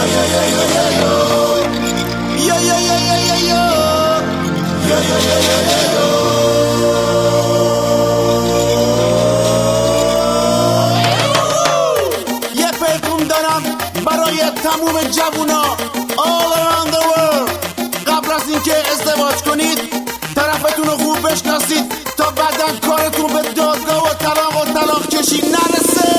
یه پیغام دارم برای تموم جوونا all around the world. قبل از اینکه ازدواج کنید طرفتون رو خوب بشناسید تا بعداً کارتون به دادگاه و طلاق کشی نرسه.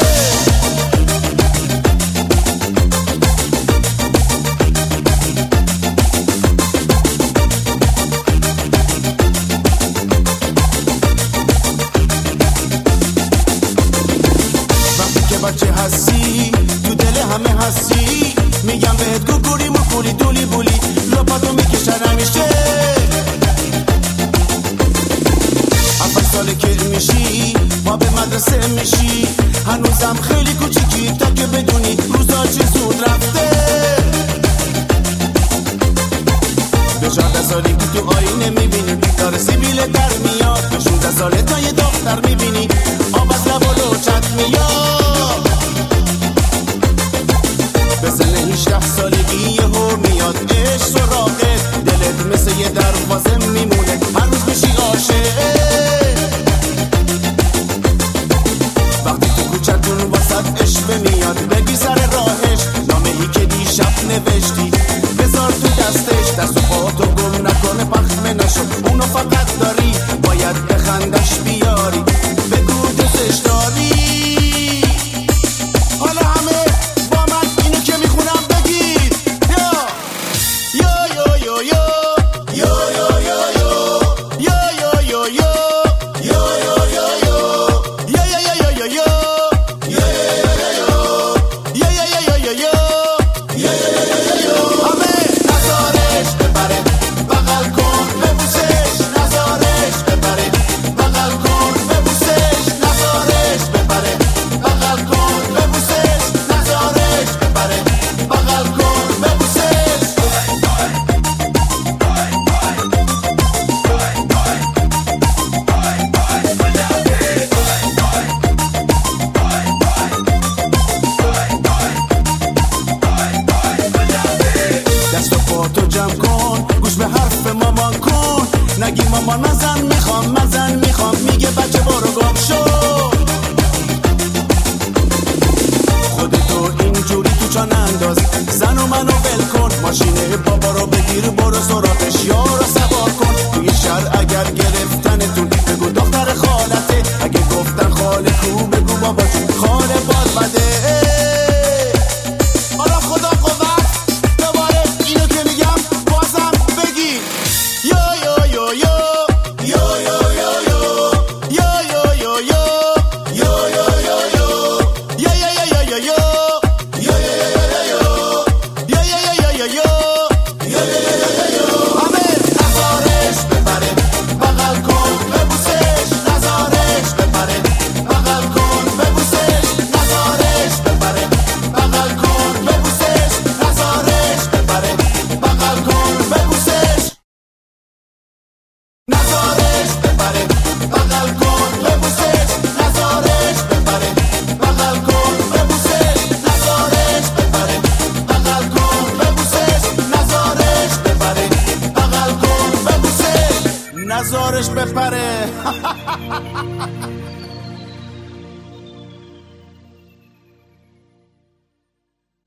بچه هستی تو دل همه هستی، میگم بهت گوگولی مکولی دولی بولی لپاتو میکشن همیشه. 7 ساله که میشی ما به مدرسه میشی، هنوزم خیلی کوچیکی تا که بدونی روزا چه زود رفته. به 14 سالی که تو آینه میبینی داره سیبیل در میاد، به 16 ساله تا یه دختر میبینی آب از لب و لوچت میاد. به سن 18 سالگی یهو میاد عشق سراغت، دلت مثل یه دروازه میمونه هر روز میشی عاشق. وقتی تو کوچتون وسط عشق میاد بگی سر راهش، نامه‌ای که دیشب نوشتی بذار تو دستش، دست و پاتو گم نکنه پخمه نشو، اونو فقط داری باید بخندش بیاری بگو دوستش داری. حالا همه با من اینو که میخونم بگید یا یا یا یا یا یا یا یا یا تو جمع کن گوش به حرف مامان کن، نگی مامان مزن میخوام میگه بچه برو گم شو. خودتو اینجوری تو چان انداز، زن و منو ول کن، ماشین بابا رو بگیر برو سراغش یارو سوار کن. توی شهر اگر گرفتنتون بگو دختر خالته، اگه گفتن خاله کو بگو بابا جون خاله باد بده. نزارش بپره